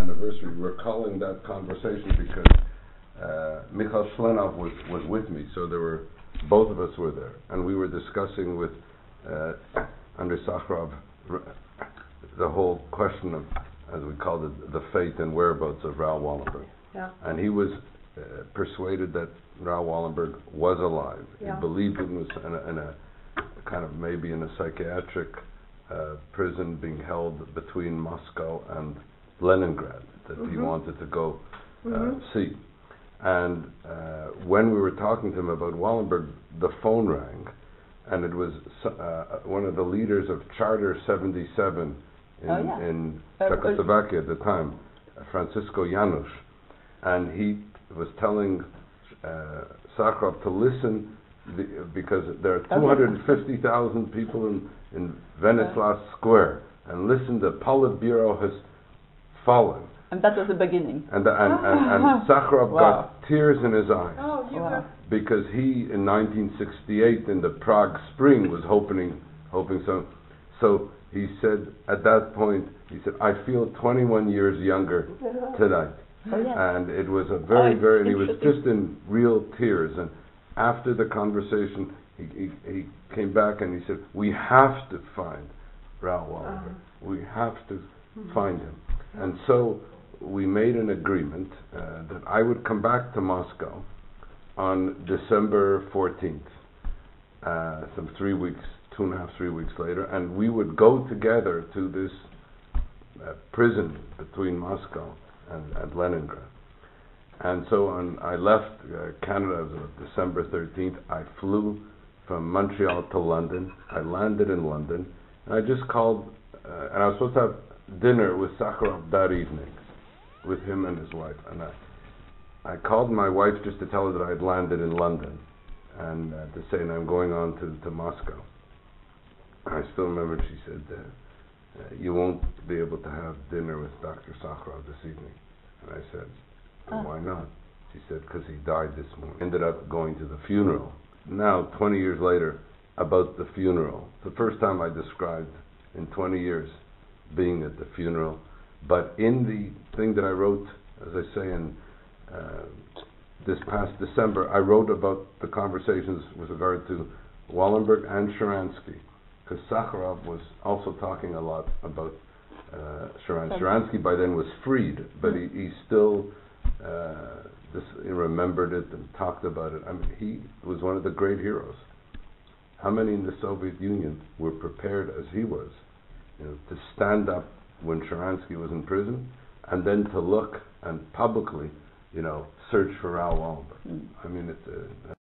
anniversary, recalling that conversation because Michal Shlenov was with me, so both of us were there, and we were discussing with Andrei Sakharov the whole question of, as we called it, the fate and whereabouts of Raoul Wallenberg. Yeah. And he was persuaded that Raoul Wallenberg was alive. Yeah. He believed he was in a kind of maybe in a psychiatric prison being held between Moscow and Leningrad that he wanted to go see. And when we were talking to him about Wallenberg, the phone rang, and it was one of the leaders of Charter 77 in Czechoslovakia at the time, Francisco Janusz, and he was telling Sakharov to listen because there are 250,000 people in Venislav Square, and listen, the Politburo has fallen. And that was the beginning. And Sakharov got tears in his eyes. Oh, you because he, in 1968, in the Prague Spring, was hoping so. So he said, at that point, he said, I feel 21 years younger tonight. And it was a very, and he was just in real tears. And after the conversation, he came back and he said, we have to find Raoul Wallenberg. We have to find him. And so we made an agreement that I would come back to Moscow on December 14th, some 3 weeks, 2.5, 3 weeks later, and we would go together to this prison between Moscow and Leningrad. And so I left Canada on December 13th. I flew from Montreal to London. I landed in London, and I just called, and I was supposed to have dinner with Sakharov that evening, with him and his wife. And I called my wife just to tell her that I had landed in London, and to say, and I'm going on to Moscow. I still remember she said, you won't be able to have dinner with Dr. Sakharov this evening. And I said, why not? She said, because he died this morning. Ended up going to the funeral. Now, 20 years later, about the funeral. It's the first time I described in 20 years being at the funeral. But in the thing that I wrote, as I say, in this past December, I wrote about the conversations with regard to Wallenberg and Sharansky, because Sakharov was also talking a lot about Sharansky. Sharansky by then was freed, but he still he remembered it and talked about it. I mean, he was one of the great heroes. How many in the Soviet Union were prepared as he was, to stand up when Sharansky was in prison, and then to look and publicly, search for Raoul Wallenberg? I mean, it's